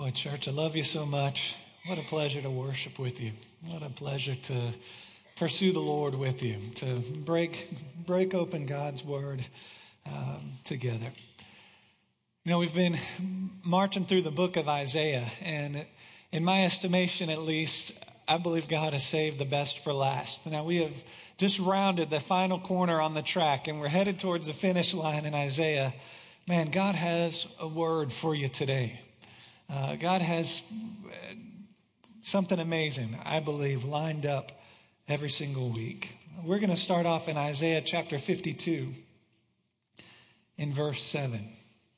Boy, church, I love you so much. What a pleasure to worship with you. What a pleasure to pursue the Lord with you, to break open God's Word together. You know, we've been marching through the book of Isaiah, and in my estimation at least, I believe God has saved the best for last. Now, we have just rounded the final corner on the track, and we're headed towards the finish line in Isaiah. Man, God has a word for you today. God has something amazing, I believe, lined up every single week. We're going to start off in Isaiah chapter 52 in verse 7.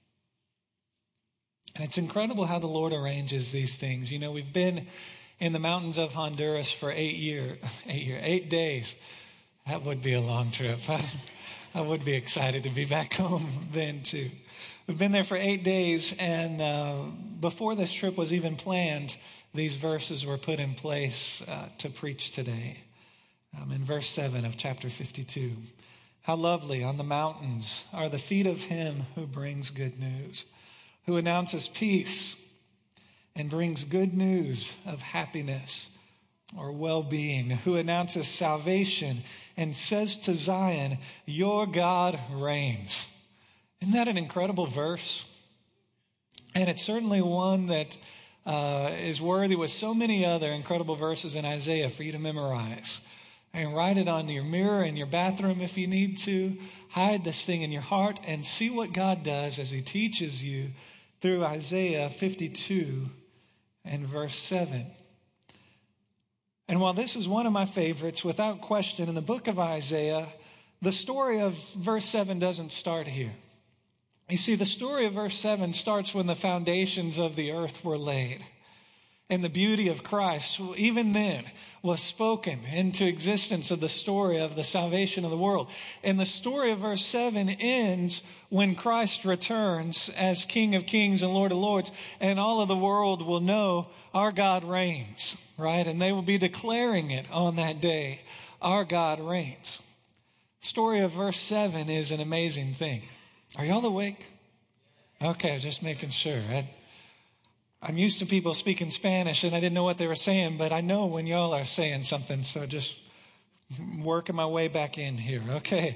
And it's incredible how the Lord arranges these things. You know, we've been in the mountains of Honduras for 8 days. That would be a long trip. I would be excited to be back home then too. We've been there for 8 days, and before this trip was even planned, these verses were put in place to preach today. In verse 7 of chapter 52, how lovely on the mountains are the feet of him who brings good news, who announces peace and brings good news of happiness or well-being, who announces salvation and says to Zion, your God reigns. Isn't that an incredible verse? And it's certainly one that is worthy with so many other incredible verses in Isaiah for you to memorize. And write it on your mirror in your bathroom if you need to. Hide this thing in your heart and see what God does as he teaches you through Isaiah 52 and verse 7. And while this is one of my favorites, without question, in the book of Isaiah, the story of verse 7 doesn't start here. You see, the story of verse 7 starts when the foundations of the earth were laid. And the beauty of Christ, even then, was spoken into existence of the story of the salvation of the world. And the story of verse 7 ends when Christ returns as King of Kings and Lord of Lords, and all of the world will know our God reigns, right? And they will be declaring it on that day, our God reigns. The story of verse 7 is an amazing thing. Are y'all awake? Okay, just making sure. I'm used to people speaking Spanish, and I didn't know what they were saying, but I know when y'all are saying something, so just working my way back in here. Okay.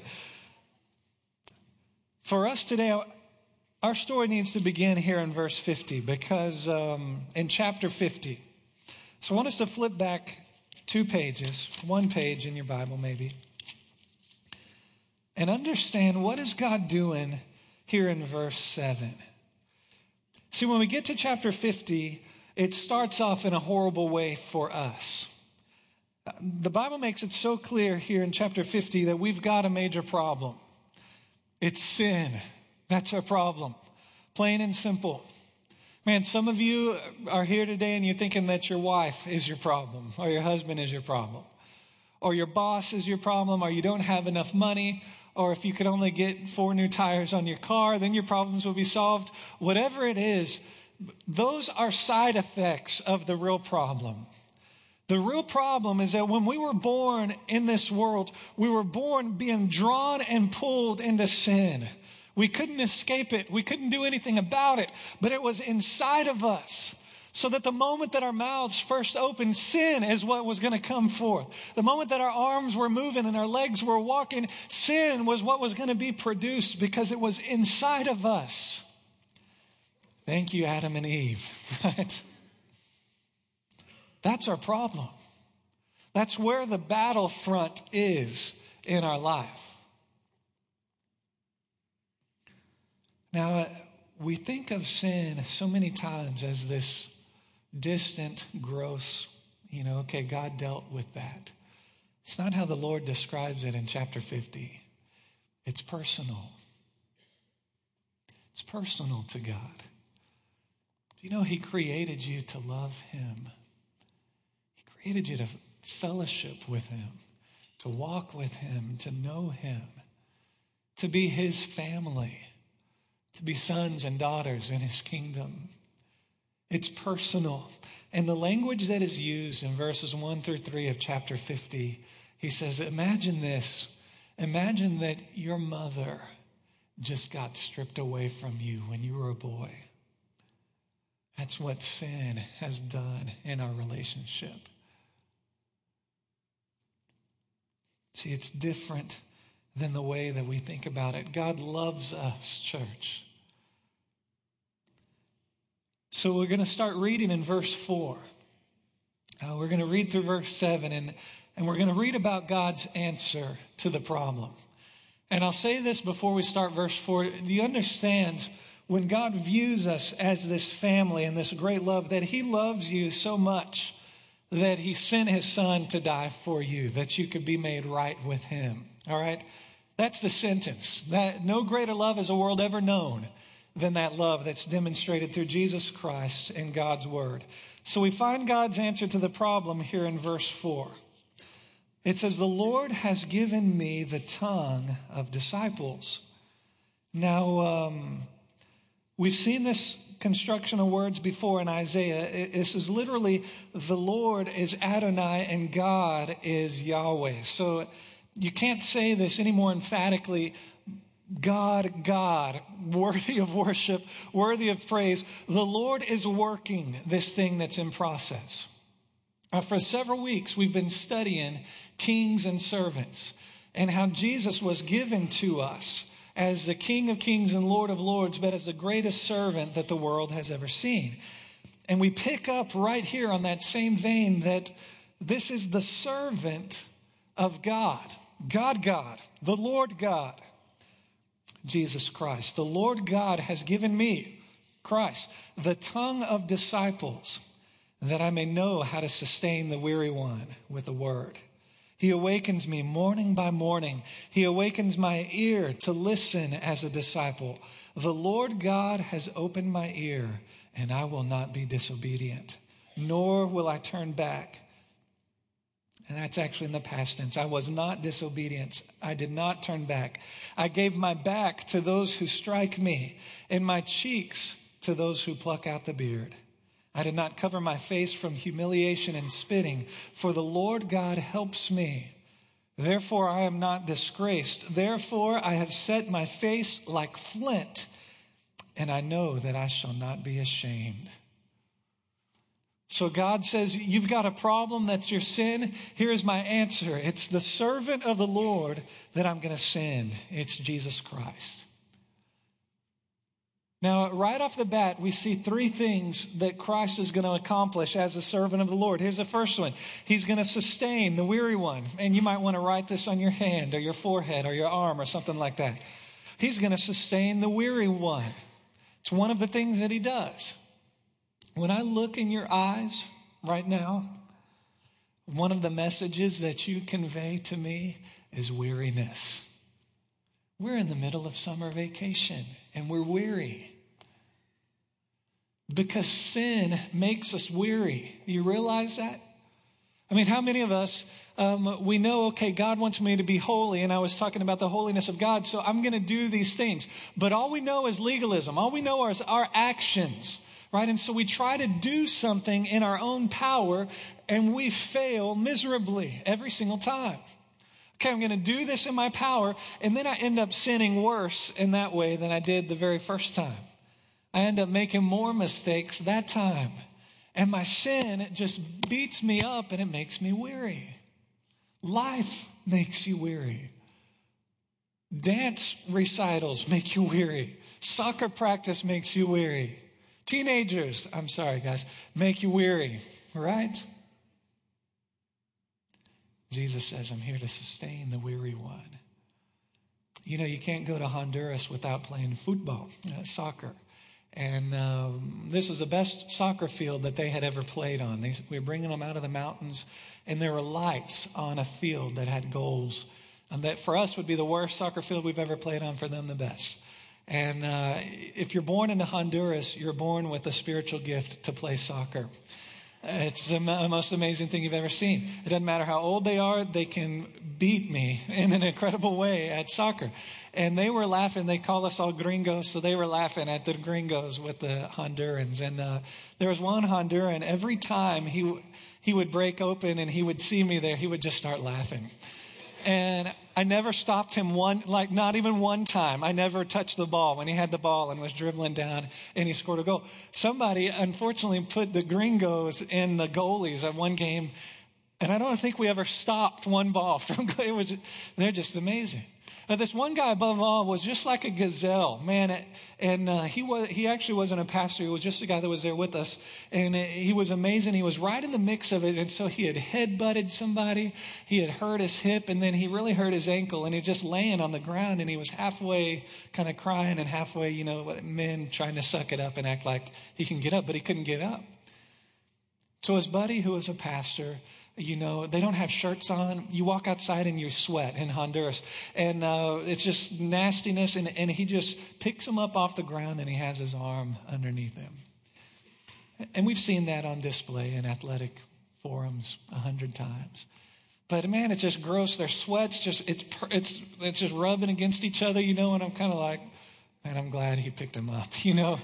For us today, our story needs to begin here in verse 50, because in chapter 50, so I want us to flip back 2 pages, 1 page in your Bible maybe, and understand what is God doing here in verse 7. See, when we get to chapter 50, it starts off in a horrible way for us. The Bible makes it so clear here in chapter 50 that we've got a major problem. It's sin. That's our problem. Plain and simple. Man, some of you are here today and you're thinking that your wife is your problem, or your husband is your problem, or your boss is your problem, or you don't have enough money, or if you could only get 4 new tires on your car, then your problems will be solved. Whatever it is, those are side effects of the real problem. The real problem is that when we were born in this world, we were born being drawn and pulled into sin. We couldn't escape it. We couldn't do anything about it, but it was inside of us. So that the moment that our mouths first opened, sin is what was going to come forth. The moment that our arms were moving and our legs were walking, sin was what was going to be produced because it was inside of us. Thank you, Adam and Eve. Right? That's our problem. That's where the battlefront is in our life. Now, we think of sin so many times as this distant, gross, okay, God dealt with that. It's not how the Lord describes it in chapter 50. It's personal. It's personal to God. Do you know he created you to love him? He created you to fellowship with him, to walk with him, to know him, to be his family, to be sons and daughters in his kingdom. It's personal. And the language that is used in verses 1 through 3 of chapter 50, he says, imagine this. Imagine that your mother just got stripped away from you when you were a boy. That's what sin has done in our relationship. See, it's different than the way that we think about it. God loves us, church. So we're going to start reading in verse 4. We're going to read through verse 7, and we're going to read about God's answer to the problem. And I'll say this before we start verse 4. Do you understand when God views us as this family and this great love, that he loves you so much that he sent his son to die for you, that you could be made right with him? All right? That's the sentence. That no greater love has the world ever known than that love that's demonstrated through Jesus Christ and God's word. So we find God's answer to the problem here in verse 4. It says, "The Lord has given me the tongue of disciples." Now, we've seen this construction of words before in Isaiah. This is literally, the Lord is Adonai and God is Yahweh. So you can't say this any more emphatically. God, God, worthy of worship, worthy of praise. The Lord is working this thing that's in process. For several weeks, we've been studying kings and servants and how Jesus was given to us as the King of Kings and Lord of Lords, but as the greatest servant that the world has ever seen. And we pick up right here on that same vein that this is the servant of God, God, the Lord God, Jesus Christ. The Lord God has given me, Christ, the tongue of disciples, that I may know how to sustain the weary one with the word. He awakens me morning by morning. He awakens my ear to listen as a disciple. The Lord God has opened my ear, and I will not be disobedient, nor will I turn back. And that's actually in the past tense. I was not disobedient. I did not turn back. I gave my back to those who strike me, and my cheeks to those who pluck out the beard. I did not cover my face from humiliation and spitting, for the Lord God helps me. Therefore I am not disgraced. Therefore I have set my face like flint, and I know that I shall not be ashamed. So God says, you've got a problem, that's your sin. Here's my answer. It's the servant of the Lord that I'm going to send. It's Jesus Christ. Now, right off the bat, we see three things that Christ is going to accomplish as a servant of the Lord. Here's the first one. He's going to sustain the weary one. And you might want to write this on your hand or your forehead or your arm or something like that. He's going to sustain the weary one. It's one of the things that he does. When I look in your eyes right now, one of the messages that you convey to me is weariness. We're in the middle of summer vacation and we're weary because sin makes us weary. Do you realize that? I mean, how many of us, we know, okay, God wants me to be holy, and I was talking about the holiness of God, so I'm going to do these things. But all we know is legalism. All we know is our actions. Right? And so we try to do something in our own power, and we fail miserably every single time. Okay, I'm going to do this in my power, and then I end up sinning worse in that way than I did the very first time. I end up making more mistakes that time. And my sin, it just beats me up and it makes me weary. Life makes you weary. Dance recitals make you weary. Soccer practice makes you weary. Teenagers, I'm sorry guys, make you weary, right? Jesus says, I'm here to sustain the weary one. You know, you can't go to Honduras without playing football, soccer. And this was the best soccer field that they had ever played on. We were bringing them out of the mountains, and there were lights on a field that had goals. And that for us would be the worst soccer field we've ever played on, for them the best. And if you're born into Honduras, you're born with a spiritual gift to play soccer. It's the most amazing thing you've ever seen. It doesn't matter how old they are, they can beat me in an incredible way at soccer. And they were laughing. They call us all gringos, so they were laughing at the gringos with the Hondurans. And there was one Honduran, every time he would break open and he would see me there, he would just start laughing. And I never stopped him not even one time. I never touched the ball when he had the ball and was dribbling down and he scored a goal. Somebody, unfortunately, put the gringos in the goalies at one game, and I don't think we ever stopped one ball from going. They're just amazing. This one guy above all was just like a gazelle, man. And he actually wasn't a pastor. He was just a guy that was there with us. And he was amazing. He was right in the mix of it. And so he had headbutted somebody. He had hurt his hip, and then he really hurt his ankle. And he was just laying on the ground, and he was halfway kind of crying and halfway, men trying to suck it up and act like he can get up, but he couldn't get up. So his buddy, who was a pastor, they don't have shirts on. You walk outside and you sweat in Honduras. And it's just nastiness. And he just picks him up off the ground and he has his arm underneath him. And we've seen that on display in athletic forums 100 times. But man, it's just gross. Their sweat's it's just rubbing against each other, and I'm kind of like, man, I'm glad he picked him up,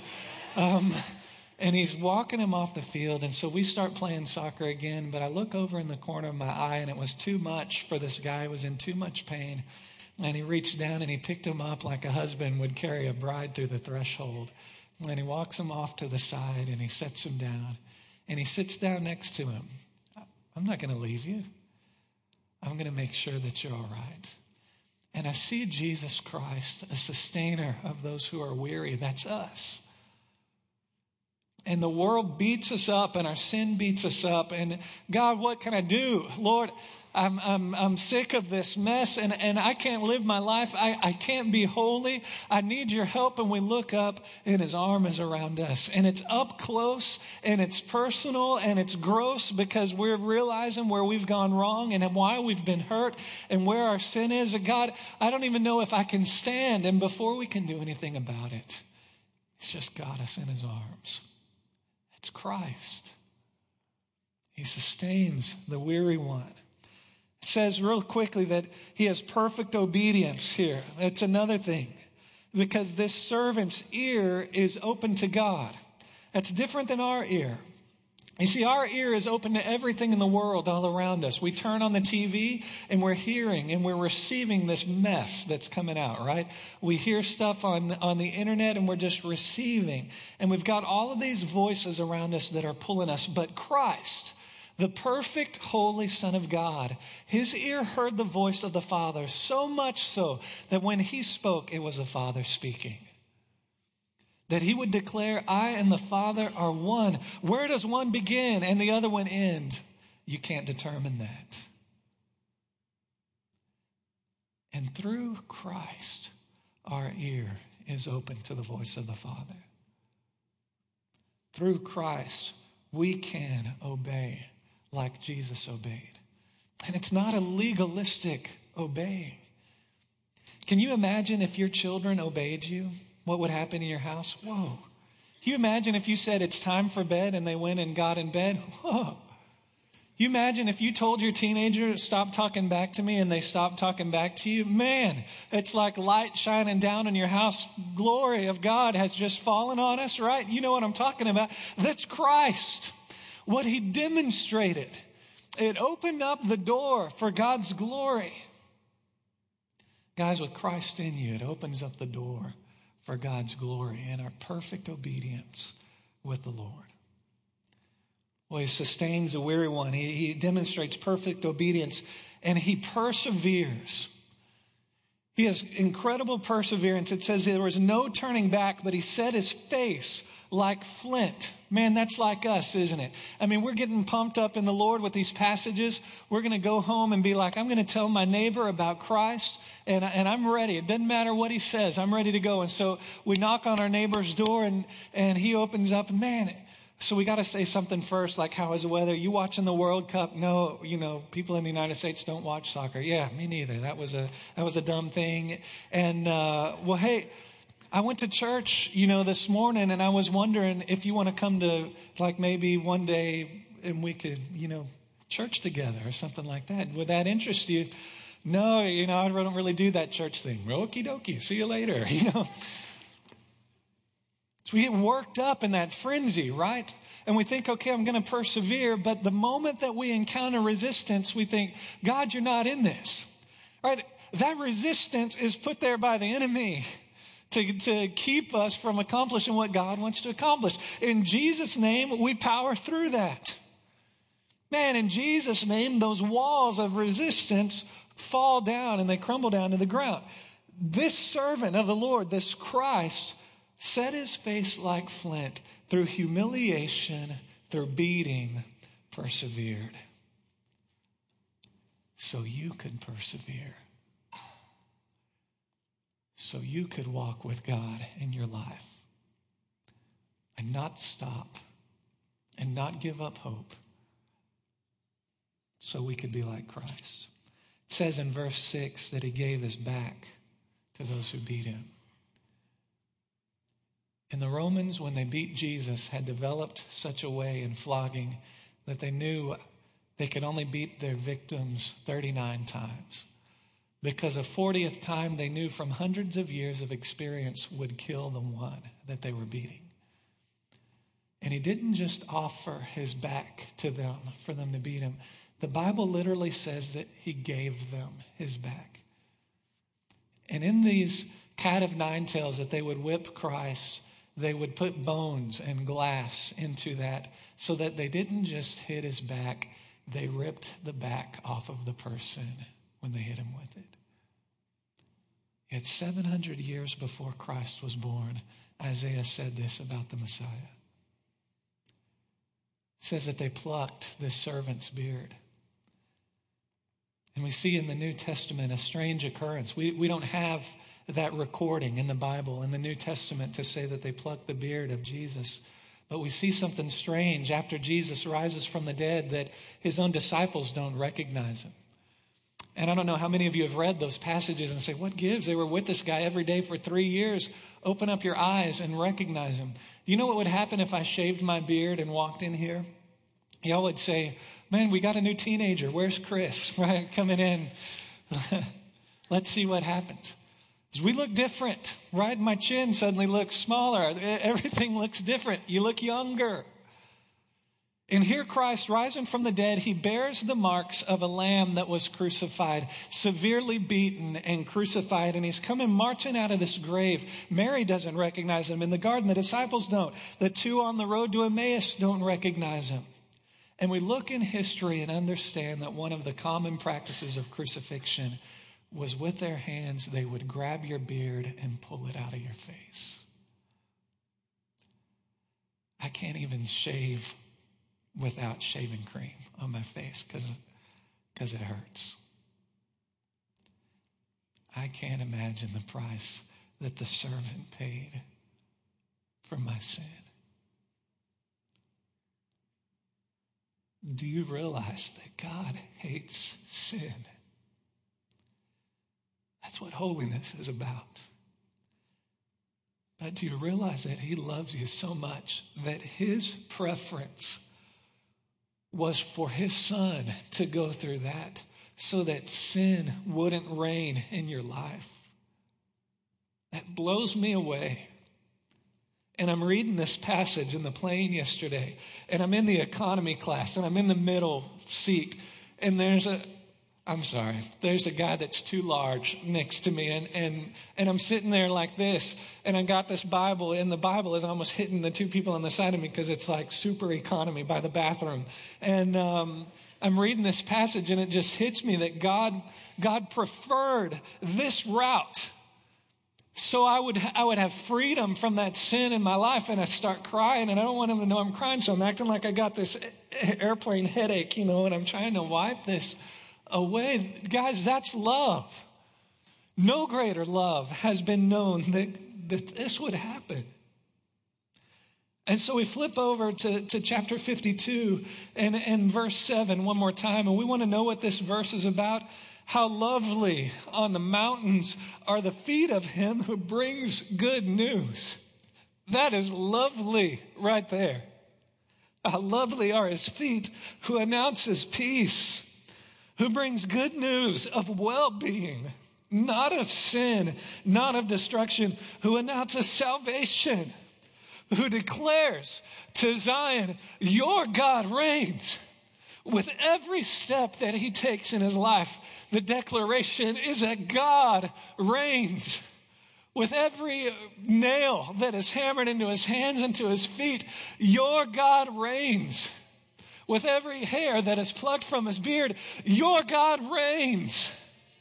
And he's walking him off the field. And so we start playing soccer again. But I look over in the corner of my eye, and it was too much for this guy. He was in too much pain. And he reached down and he picked him up like a husband would carry a bride through the threshold. And he walks him off to the side and he sets him down. And he sits down next to him. I'm not going to leave you. I'm going to make sure that you're all right. And I see Jesus Christ, a sustainer of those who are weary. That's us. And the world beats us up and our sin beats us up. And God, what can I do? Lord, I'm sick of this mess and I can't live my life. I can't be holy. I need your help. And we look up and his arm is around us. And it's up close and it's personal and it's gross because we're realizing where we've gone wrong and why we've been hurt and where our sin is. And God, I don't even know if I can stand. And before we can do anything about it, he's just got us in his arms. It's Christ. He sustains the weary one. It says real quickly that he has perfect obedience here. That's another thing. Because this servant's ear is open to God. That's different than our ear. You see, our ear is open to everything in the world all around us. We turn on the TV and we're hearing and we're receiving this mess that's coming out, right? We hear stuff on the internet and we're just receiving. And we've got all of these voices around us that are pulling us. But Christ, the perfect, holy Son of God, his ear heard the voice of the Father, so much so that when he spoke, it was the Father speaking. That he would declare, I and the Father are one. Where does one begin and the other one end? You can't determine that. And through Christ, our ear is open to the voice of the Father. Through Christ, we can obey like Jesus obeyed. And it's not a legalistic obeying. Can you imagine if your children obeyed you? What would happen in your house? Whoa. Can you imagine if you said it's time for bed and they went and got in bed? Whoa. Can you imagine if you told your teenager, stop talking back to me, and they stopped talking back to you? Man, it's like light shining down in your house. Glory of God has just fallen on us, right? You know what I'm talking about. That's Christ. What he demonstrated. It opened up the door for God's glory. Guys, with Christ in you, it opens up the door for God's glory and our perfect obedience with the Lord. Well, he sustains the weary one. He demonstrates perfect obedience and he perseveres. He has incredible perseverance. It says there was no turning back, but he set his face like flint. Man, that's like us, isn't it? I mean, we're getting pumped up in the Lord with these passages. We're going to go home and be like, I'm going to tell my neighbor about Christ, and I'm ready. It doesn't matter what he says. I'm ready to go. And so we knock on our neighbor's door, and he opens up. Man, so we got to say something first, like, how is the weather? You watching the World Cup? No, people in the United States don't watch soccer. Yeah, me neither. That was a dumb thing. And, well, hey, I went to church, this morning, and I was wondering if you want to come to, like, maybe one day and we could, church together or something like that. Would that interest you? No, I don't really do that church thing. Okie dokie, see you later, So we get worked up in that frenzy, right? And we think, okay, I'm going to persevere. But the moment that we encounter resistance, we think, God, you're not in this, right? That resistance is put there by the enemy to keep us from accomplishing what God wants to accomplish. In Jesus' name, we power through that. Man, in Jesus' name, those walls of resistance fall down and they crumble down to the ground. This servant of the Lord, this Christ, set his face like flint, through humiliation, through beating, persevered. So you could persevere. So you could walk with God in your life and not stop and not give up hope. So we could be like Christ. It says in verse 6 that he gave his back to those who beat him. And the Romans, when they beat Jesus, had developed such a way in flogging that they knew they could only beat their victims 39 times. Because a 40th time they knew from hundreds of years of experience would kill the one that they were beating. And he didn't just offer his back to them for them to beat him. The Bible literally says that he gave them his back. And in these cat of nine tails that they would whip Christ, they would put bones and glass into that so that they didn't just hit his back, they ripped the back off of the person when they hit him with it. Yet 700 years before Christ was born, Isaiah said this about the Messiah. It says that they plucked this servant's beard. And we see in the New Testament a strange occurrence. We don't have that recording in the Bible, in the New Testament, to say that they plucked the beard of Jesus. But we see something strange after Jesus rises from the dead, that his own disciples don't recognize him. And I don't know how many of you have read those passages and say, what gives? They were with this guy every day for 3 years. Open up your eyes and recognize him. Do you know what would happen if I shaved my beard and walked in here? Y'all would say, man, we got a new teenager. Where's Chris? Right, coming in. Let's see what happens. We look different, right? My chin suddenly looks smaller. Everything looks different. You look younger. And here Christ, rising from the dead, he bears the marks of a lamb that was crucified, severely beaten and crucified. And he's coming marching out of this grave. Mary doesn't recognize him in the garden. The disciples don't. The two on the road to Emmaus don't recognize him. And we look in history and understand that one of the common practices of crucifixion was with their hands, they would grab your beard and pull it out of your face. I can't even shave without shaving cream on my face because it hurts. I can't imagine the price that the servant paid for my sin. Do you realize that God hates sin? That's what holiness is about. But do you realize that he loves you so much that his preference was for his son to go through that so that sin wouldn't reign in your life? That blows me away. And I'm reading this passage in the plane yesterday, and I'm in the economy class, and I'm in the middle seat, and there's a guy that's too large next to me, and I'm sitting there like this, and I got this Bible, and the Bible is almost hitting the two people on the side of me because it's like super economy by the bathroom. And I'm reading this passage, and it just hits me that God preferred this route. So I would have freedom from that sin in my life, and I start crying, and I don't want him to know I'm crying, so I'm acting like I got this airplane headache, and I'm trying to wipe this away. Guys, that's love. No greater love has been known that this would happen. And so we flip over to chapter 52 and verse 7 one more time, and we want to know what this verse is about. How lovely on the mountains are the feet of him who brings good news. That is lovely right there. How lovely are his feet who announces peace, who brings good news of well-being, not of sin, not of destruction, who announces salvation, who declares to Zion, your God reigns. With every step that he takes in his life, the declaration is that God reigns. With every nail that is hammered into his hands and to his feet, your God reigns. With every hair that is plucked from his beard, your God reigns.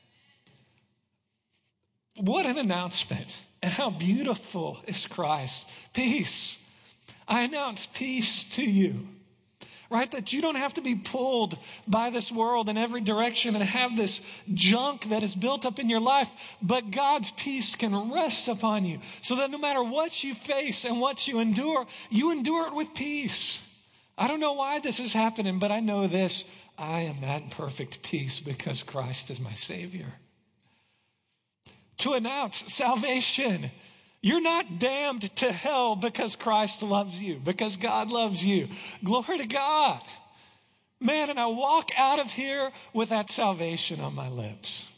What an announcement. And how beautiful is Christ. Peace. I announce peace to you. Right? That you don't have to be pulled by this world in every direction and have this junk that is built up in your life, but God's peace can rest upon you so that no matter what you face and what you endure it with peace. I don't know why this is happening, but I know this. I am at perfect peace because Christ is my Savior. To announce salvation. You're not damned to hell because Christ loves you, because God loves you. Glory to God. Man, and I walk out of here with that salvation on my lips.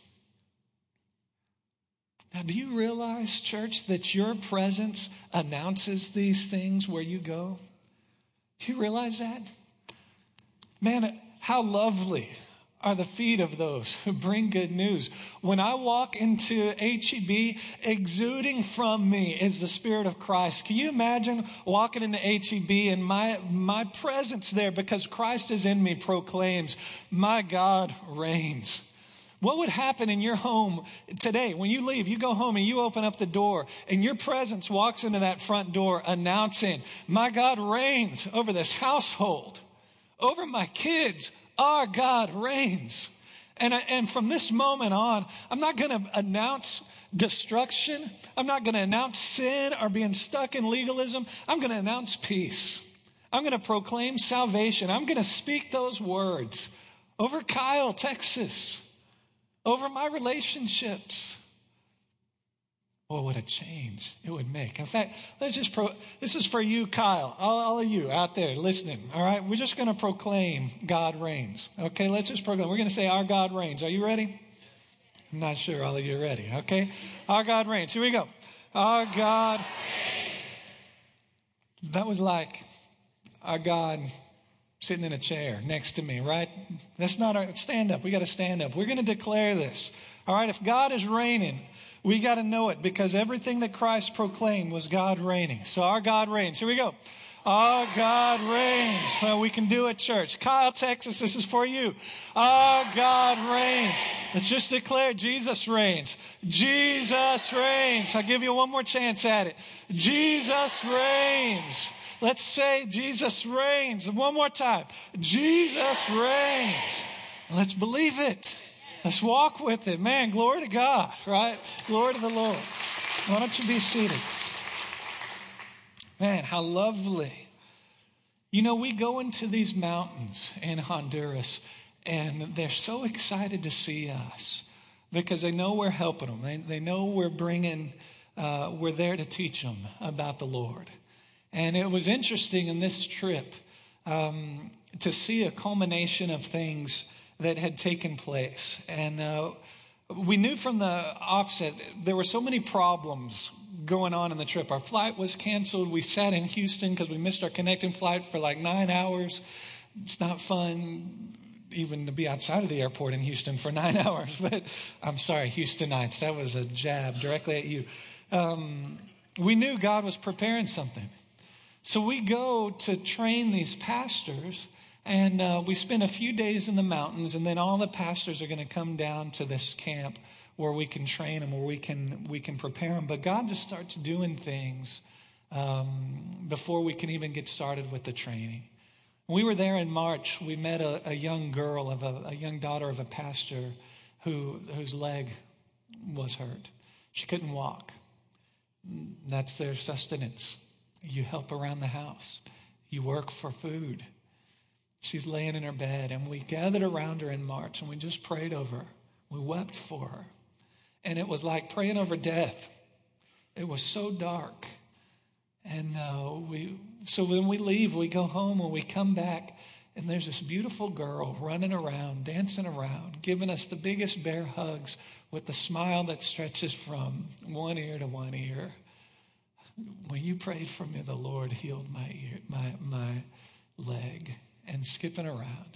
Now, do you realize, church, that your presence announces these things where you go? Do you realize that? Man, how lovely are the feet of those who bring good news. When I walk into HEB, exuding from me is the Spirit of Christ. Can you imagine walking into HEB and my presence there because Christ is in me proclaims, my God reigns. What would happen in your home today when you leave, you go home and you open up the door and your presence walks into that front door announcing, my God reigns over this household, over my kids. Our God reigns. And from this moment on, I'm not going to announce destruction. I'm not going to announce sin or being stuck in legalism. I'm going to announce peace. I'm going to proclaim salvation. I'm going to speak those words over Kyle, Texas, over my relationships. Well, what a change it would make. In fact, this is for you, Kyle, all of you out there listening, all right? We're just going to proclaim God reigns, okay? Let's just proclaim. We're going to say our God reigns. Are you ready? I'm not sure all of you are ready, okay? Our God reigns. Here we go. Our God reigns. That was like our God sitting in a chair next to me, right? That's not our, stand up. We got to stand up. We're going to declare this, all right? If God is reigning, we got to know it because everything that Christ proclaimed was God reigning. So our God reigns. Here we go. Our God reigns. Well, we can do it, church. Kyle, Texas, this is for you. Our God reigns. Let's just declare Jesus reigns. Jesus reigns. I'll give you one more chance at it. Jesus reigns. Let's say Jesus reigns. One more time. Jesus reigns. Let's believe it. Let's walk with it. Man, glory to God, right? Glory to the Lord. Why don't you be seated? Man, how lovely. You know, we go into these mountains in Honduras, and they're so excited to see us because they know we're helping them. They know we're we're there to teach them about the Lord. And it was interesting in this trip to see a culmination of things that had taken place. And we knew from the offset there were so many problems going on in the trip. Our flight was canceled. We sat in Houston because we missed our connecting flight for like 9 hours. It's not fun even to be outside of the airport in Houston for 9 hours. But I'm sorry, Houstonites, that was a jab directly at you. We knew God was preparing something. So we go to train these pastors. And we spend a few days in the mountains, and then all the pastors are going to come down to this camp where we can train them, where we can prepare them. But God just starts doing things before we can even get started with the training. When we were there in March, we met a young girl, a young daughter of a pastor whose leg was hurt. She couldn't walk. That's their sustenance. You help around the house. You work for food. She's laying in her bed, and we gathered around her in March, and we just prayed over her. We wept for her. And it was like praying over death. It was so dark. And so when we leave, we go home, and we come back, and there's this beautiful girl running around, dancing around, giving us the biggest bear hugs with the smile that stretches from one ear to one ear. When you prayed for me, the Lord healed my leg. And skipping around.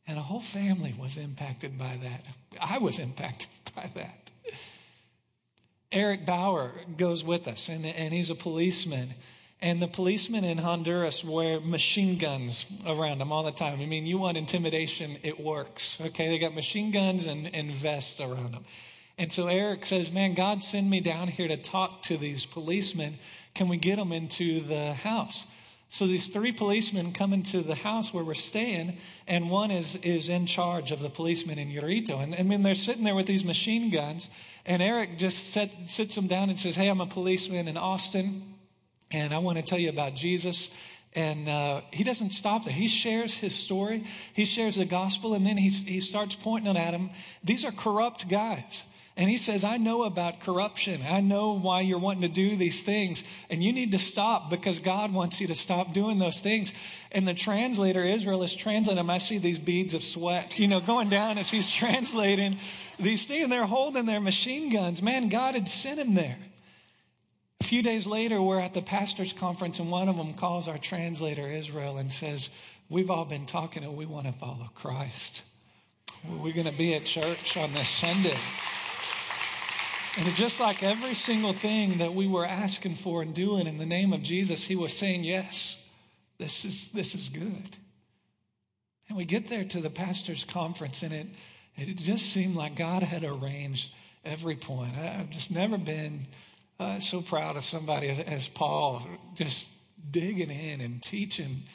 And a whole family was impacted by that. I was impacted by that. Eric Bauer goes with us, and he's a policeman. And the policemen in Honduras wear machine guns around them all the time. I mean, you want intimidation, it works. Okay, they got machine guns and vests around them. And so Eric says, man, God sent me down here to talk to these policemen. Can we get them into the house? So these 3 policemen come into the house where we're staying, and one is in charge of the policemen in Urito. And I mean, they're sitting there with these machine guns, and Eric just sits them down and says, hey, I'm a policeman in Austin, and I want to tell you about Jesus. And he doesn't stop there. He shares his story. He shares the gospel, and then he starts pointing at them. These are corrupt guys. And he says, I know about corruption. I know why you're wanting to do these things. And you need to stop because God wants you to stop doing those things. And the translator, Israel, is translating them. I see these beads of sweat, going down as he's translating these things. And they're holding their machine guns. Man, God had sent him there. A few days later, we're at the pastor's conference, and one of them calls our translator, Israel, and says, we've all been talking and we want to follow Christ. We're going to be at church on this Sunday. And it's just like every single thing that we were asking for and doing in the name of Jesus, he was saying, yes, this is good. And we get there to the pastor's conference, and it just seemed like God had arranged every point. I've just never been so proud of somebody as Paul, just digging in and teaching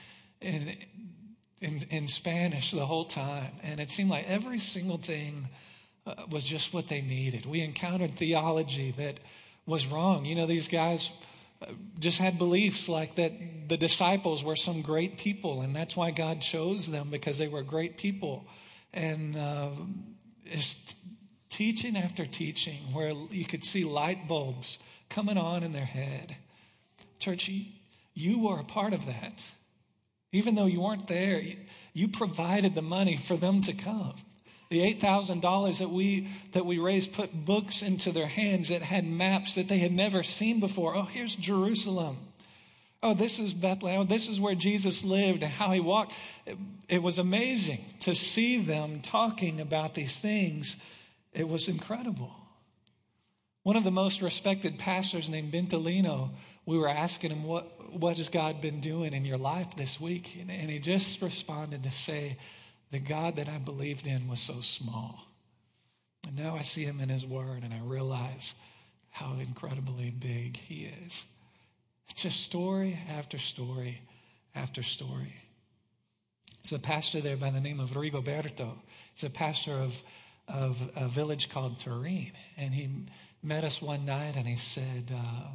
in Spanish the whole time. And it seemed like every single thing was just what they needed. We encountered theology that was wrong. These guys just had beliefs like that the disciples were some great people, and that's why God chose them, because they were great people. And it's teaching after teaching where you could see light bulbs coming on in their head. Church, you were a part of that. Even though you weren't there, you provided the money for them to come. The $8,000 that we raised put books into their hands that had maps that they had never seen before. Oh, here's Jerusalem. Oh, this is Bethlehem. This is where Jesus lived and how he walked. It was amazing to see them talking about these things. It was incredible. One of the most respected pastors named Bentalino, we were asking him, what has God been doing in your life this week? And he just responded to say, the God that I believed in was so small. And now I see him in his word, and I realize how incredibly big he is. It's just story after story after story. There's a pastor there by the name of Rigoberto. He's a pastor of a village called Turin. And he met us one night, and he said,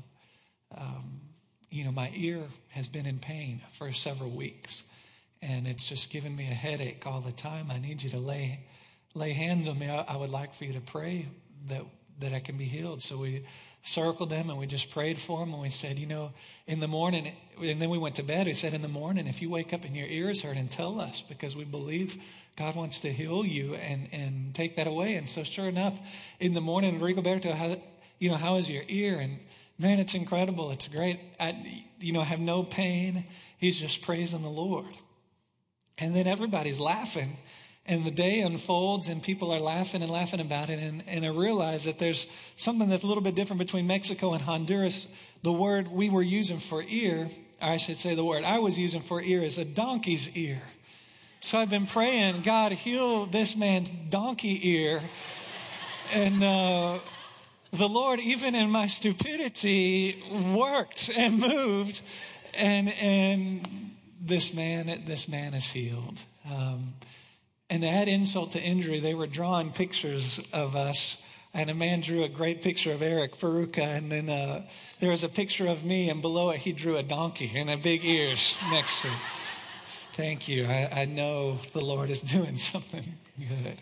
my ear has been in pain for several weeks. And it's just giving me a headache all the time. I need you to lay hands on me. I would like for you to pray that I can be healed. So we circled them and we just prayed for him. And we said, in the morning, and then we went to bed. We said, in the morning, if you wake up and your ears hurt, and tell us, because we believe God wants to heal you and take that away. And so sure enough, in the morning, Rigoberto, how is your ear? And man, it's incredible. It's great. I have no pain. He's just praising the Lord. And then everybody's laughing, and the day unfolds, and people are laughing about it. And I realize that there's something that's a little bit different between Mexico and Honduras. The word we were using for ear, or I should say the word I was using for ear, is a donkey's ear. So I've been praying, God, heal this man's donkey ear. And the Lord, even in my stupidity, worked and moved, and this man is healed. And to add insult to injury, they were drawing pictures of us, and a man drew a great picture of Eric Peruca, and then there was a picture of me, and below it he drew a donkey and a big ears next to it. Thank you. I know the Lord is doing something good.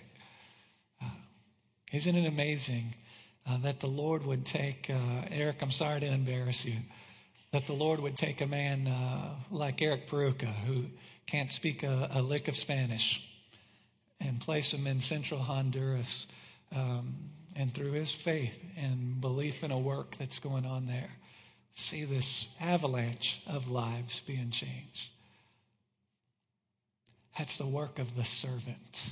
Isn't it amazing that the Lord would take, Eric, I'm sorry to embarrass you, that the Lord would take a man like Eric Peruca, who can't speak a lick of Spanish, and place him in central Honduras, and through his faith and belief in a work that's going on there, see this avalanche of lives being changed. That's the work of the servant.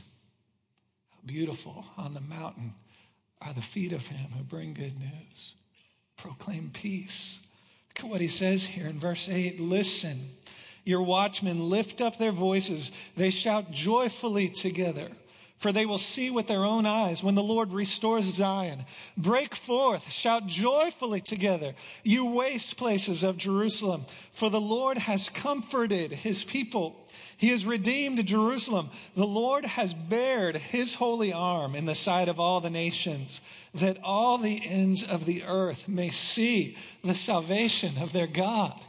How beautiful on the mountain are the feet of him who bring good news. Proclaim peace. Look at what he says here in verse 8. Listen, your watchmen lift up their voices. They shout joyfully together, for they will see with their own eyes when the Lord restores Zion. Break forth, shout joyfully together, you waste places of Jerusalem, for the Lord has comforted his people. He has redeemed Jerusalem. The Lord has bared his holy arm in the sight of all the nations, that all the ends of the earth may see the salvation of their God.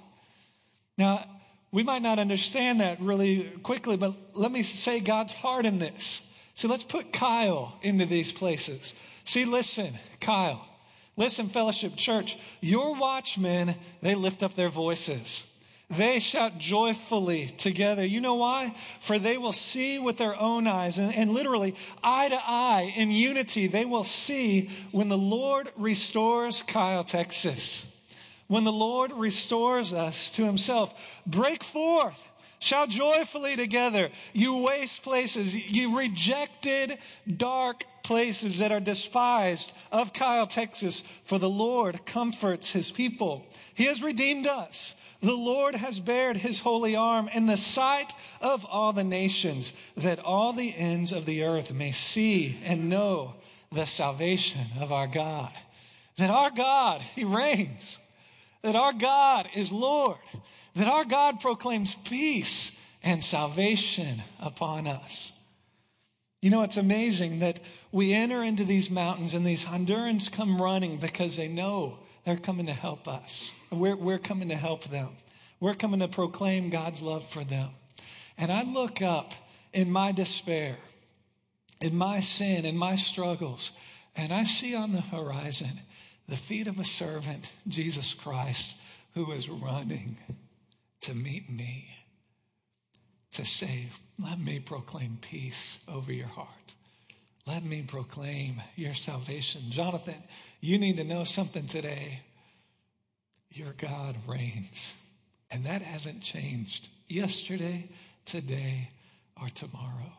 Now, we might not understand that really quickly, but let me say God's heart in this. So let's put Kyle into these places. See, listen, Kyle. Listen, Fellowship Church. Your watchmen, they lift up their voices. They shout joyfully together. You know why? For they will see with their own eyes, and literally eye to eye in unity, they will see when the Lord restores Kyle, Texas. When the Lord restores us to himself. Break forth. Shout joyfully together, you waste places, you rejected dark places that are despised of Kyle, Texas, for the Lord comforts his people. He has redeemed us. The Lord has bared his holy arm in the sight of all the nations, that all the ends of the earth may see and know the salvation of our God. That our God, he reigns. That our God is Lord. That our God proclaims peace and salvation upon us. You know, it's amazing that we enter into these mountains and these Hondurans come running because they know they're coming to help us. We're coming to help them. We're coming to proclaim God's love for them. And I look up in my despair, in my sin, in my struggles, and I see on the horizon the feet of a servant, Jesus Christ, who is running to meet me, to say, let me proclaim peace over your heart. Let me proclaim your salvation. Jonathan, you need to know something today. Your God reigns. And that hasn't changed yesterday, today, or tomorrow.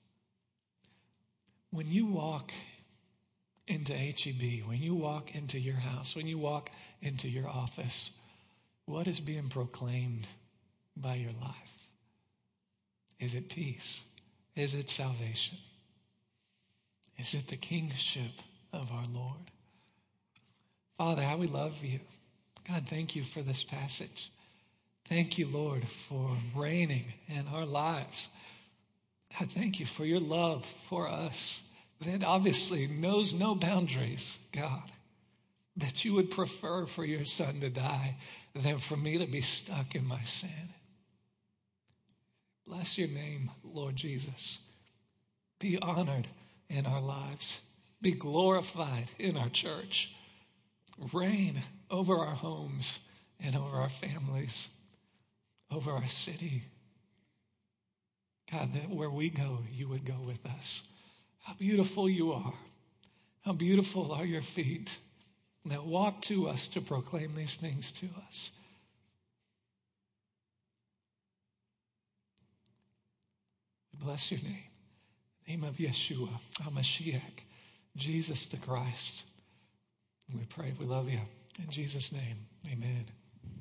When you walk into HEB, when you walk into your house, when you walk into your office, what is being proclaimed by your life? Is it peace? Is it salvation? Is it the kingship of our Lord? Father, how we love you. God, thank you for this passage. Thank you, Lord, for reigning in our lives. God, thank you for your love for us that obviously knows no boundaries, God. That you would prefer for your son to die than for me to be stuck in my sin. Bless your name, Lord Jesus. Be honored in our lives. Be glorified in our church. Reign over our homes and over our families, over our city. God, that where we go, you would go with us. How beautiful you are. How beautiful are your feet that walk to us to proclaim these things to us. We bless your name. In the name of Yeshua, HaMashiach, Jesus the Christ. We pray, we love you. In Jesus' name, amen.